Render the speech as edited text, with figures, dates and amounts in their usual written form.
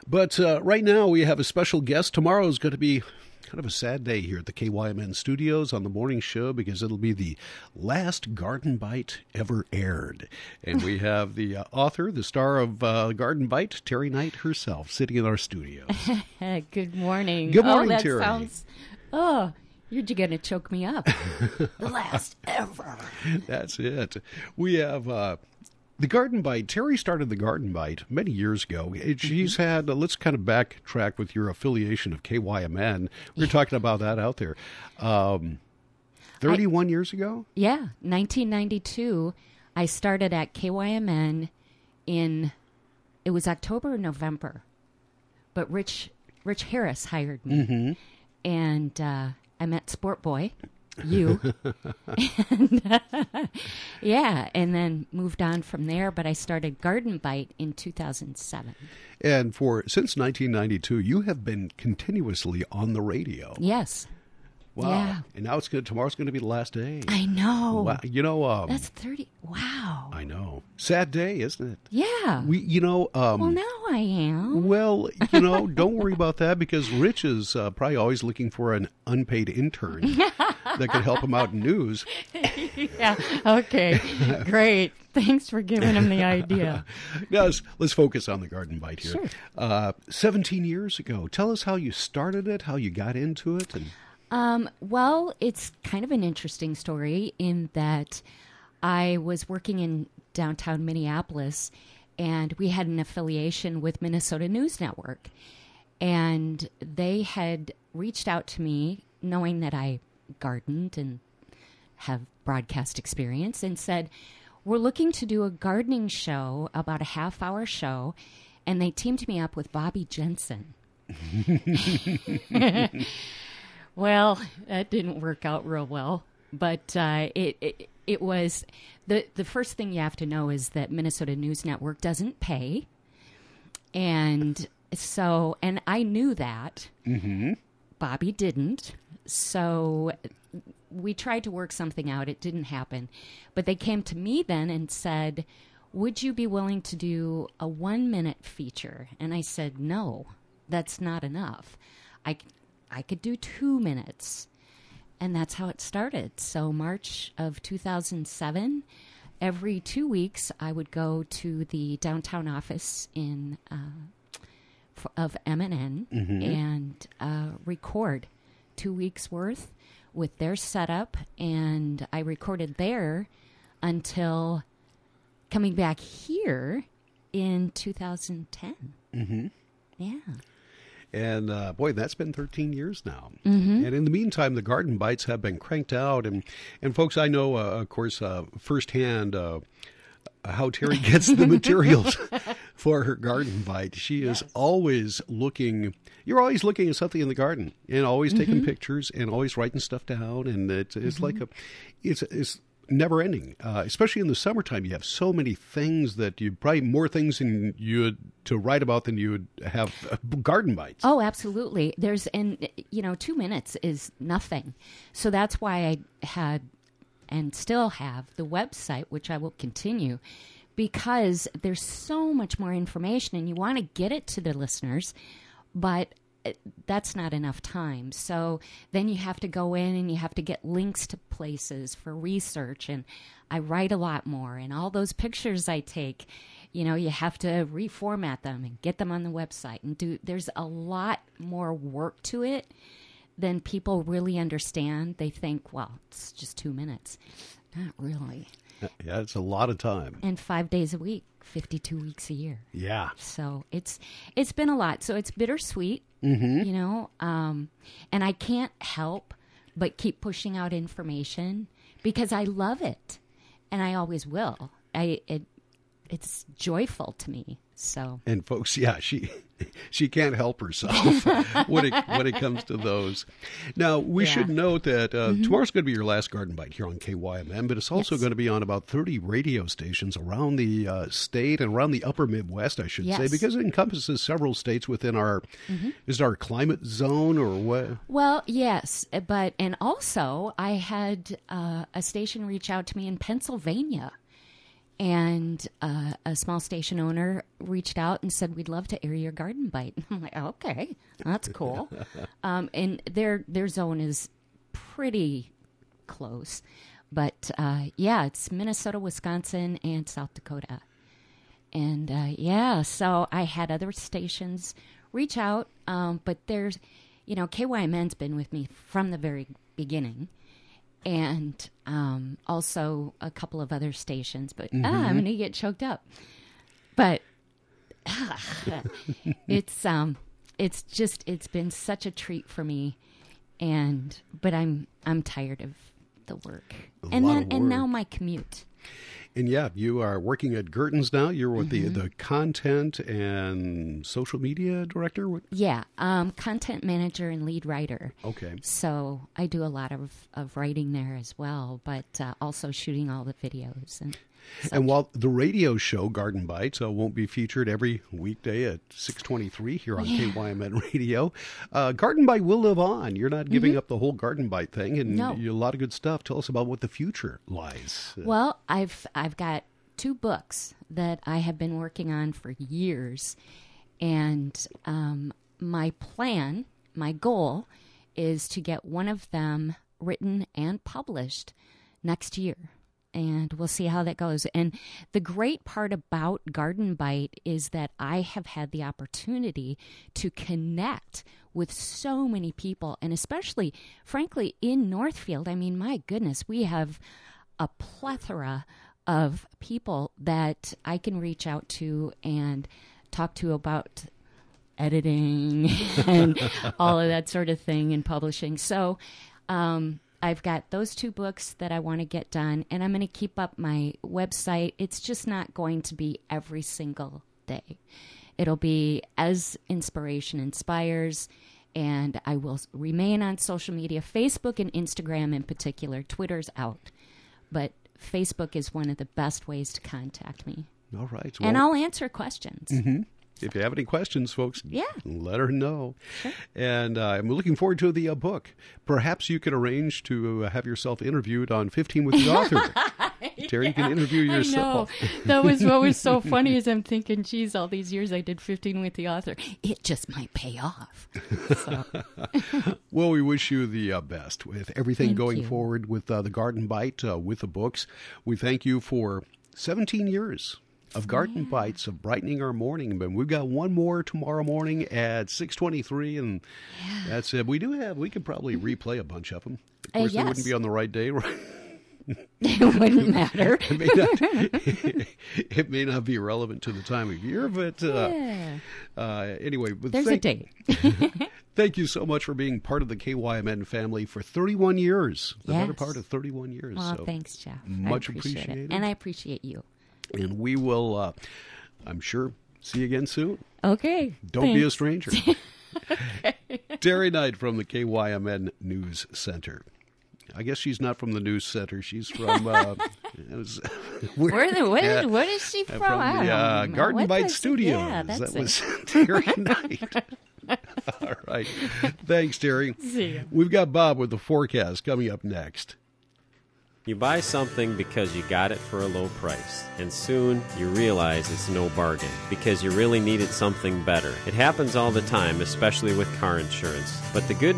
But right now we have a special guest. Tomorrow is going to be kind of a sad day here at the KYMN studios on the morning show because it'll be the last Garden Bite ever aired. And we have the author, the star of Garden Bite, Terry Knight herself, sitting in our studios. Good morning. Good morning, that Terry. You're going to choke me up. The last ever. That's it. We have the Garden Bite. Terry started the Garden Bite many years ago. She's had, let's kind of backtrack with your affiliation of KYMN. We were talking about that out there. 31 years ago? Yeah, 1992. I started at KYMN it was October or November. But Rich Harris hired me. Mm-hmm. And I met Sport Boy. You. And, and then moved on from there, but I started Garden Bite in 2007. And since 1992, you have been continuously on the radio. Yes. Wow. Yeah. And now tomorrow's going to be the last day. I know. Wow. You know, that's 30. Wow. I know. Sad day, isn't it? Yeah. Well, now I am. Well, don't worry about that because Rich is probably always looking for an unpaid intern that could help him out in news. Yeah. Okay. Great. Thanks for giving him the idea. Now, let's focus on the Garden Bite here. Sure. 17 years ago. Tell us how you started it, how you got into it. Well, it's kind of an interesting story in that I was working in downtown Minneapolis, and we had an affiliation with Minnesota News Network. And they had reached out to me, knowing that I gardened and have broadcast experience, and said, we're looking to do a gardening show, about a half-hour show, and they teamed me up with Bobby Jensen. Well, that didn't work out real well, but it was the first thing you have to know is that Minnesota News Network doesn't pay, and I knew that. Mm-hmm. Bobby didn't, so we tried to work something out. It didn't happen, but they came to me then and said, "Would you be willing to do a 1-minute feature?" And I said, "No, that's not enough. I could do 2 minutes." And that's how it started. So March of 2007, every 2 weeks, I would go to the downtown office of M&N and record 2 weeks worth with their setup. And I recorded there until coming back here in 2010. Mm-hmm. Yeah. And, boy, that's been 13 years now. Mm-hmm. And in the meantime, the Garden Bites have been cranked out. And folks, I know, of course, firsthand how Terry gets the materials for her Garden Bite. She is always looking. You're always looking at something in the garden and always taking pictures and always writing stuff down. And it's like it's never ending, especially in the summertime. You have so many things that you probably more things than you would to write about than you would have Garden Bites. Oh, absolutely. 2 minutes is nothing. So that's why I had and still have the website, which I will continue, because there's so much more information and you want to get it to the listeners, but that's not enough time. So then you have to go in and you have to get links to places for research. And I write a lot more. And all those pictures I take, you have to reformat them and get them on the website. And there's a lot more work to it than people really understand. They think, well, it's just 2 minutes. Not really. Yeah, it's a lot of time. And 5 days a week, 52 weeks a year. Yeah. So it's been a lot. So it's bittersweet, and I can't help but keep pushing out information because I love it, and I always will. It's joyful to me. So. And folks, yeah, she can't help herself when it comes to those. Now, we should note that tomorrow's going to be your last Garden Bite here on KYMN, but it's also going to be on about 30 radio stations around the state and around the upper Midwest, I should say, because it encompasses several states within our, is it our climate zone or what? Well, yes, and also I had a station reach out to me in Pennsylvania. And a small station owner reached out and said, "We'd love to air your Garden Bite." I'm like, "Okay, that's cool." And their zone is pretty close, but it's Minnesota, Wisconsin, and South Dakota. And so I had other stations reach out, but there's, KYMN's been with me from the very beginning. And also a couple of other stations, but I'm going to get choked up. But it's been such a treat for me, but I'm tired of the work, and now my commute. And you are working at Gertens now. You're with the content and social media director? Yeah, content manager and lead writer. Okay. So I do a lot of writing there as well, but also shooting all the videos. And while the radio show, Garden Bites, won't be featured every weekday at 6:23 here on KYMN Radio, Garden Bite will live on. You're not giving up the whole Garden Bite thing, and a lot of good stuff. Tell us about what the future lies. Well, I've got 2 books that I have been working on for years, and my goal is to get one of them written and published next year. And we'll see how that goes. And the great part about Garden Bite is that I have had the opportunity to connect with so many people, and especially, frankly, in Northfield. I mean, my goodness, we have a plethora of people that I can reach out to and talk to about editing and all of that sort of thing and publishing. So, I've got those 2 books that I want to get done, and I'm going to keep up my website. It's just not going to be every single day. It'll be as inspiration inspires, and I will remain on social media, Facebook and Instagram in particular. Twitter's out, but Facebook is one of the best ways to contact me. All right. And I'll answer questions. If you have any questions, folks, let her know. Sure. And I'm looking forward to the book. Perhaps you could arrange to have yourself interviewed on 15 with the Author. Terry, you can interview yourself. I know. That was what was so funny is I'm thinking, geez, all these years I did 15 with the Author. It just might pay off. So. Well, we wish you the best with everything going you. forward with the Garden Bite, with the books. We thank you for 17 years of Garden Bites, of brightening our morning. But we've got one more tomorrow morning at 6:23, and that's it. We could probably replay a bunch of them. Of course, they wouldn't be on the right day, right? It wouldn't matter. It may not be relevant to the time of year, but anyway. There's a date. Thank you so much for being part of the KYMN family for 31 years. The better Yes. part of 31 years. Well, so thanks, Jeff. much I appreciate appreciated. it. And I appreciate you. And we will, I'm sure, see you again soon. Okay. Don't be a stranger. Terry Knight from the KYMN News Center. I guess she's not from the News Center. She's from... what is she from? I the don't know. Garden Bite Studios. Yeah, that's that was Terry Knight. All right. Thanks, Terry. See ya. We've got Bob with the forecast coming up next. You buy something because you got it for a low price, and soon you realize it's no bargain because you really needed something better. It happens all the time, especially with car insurance. But the good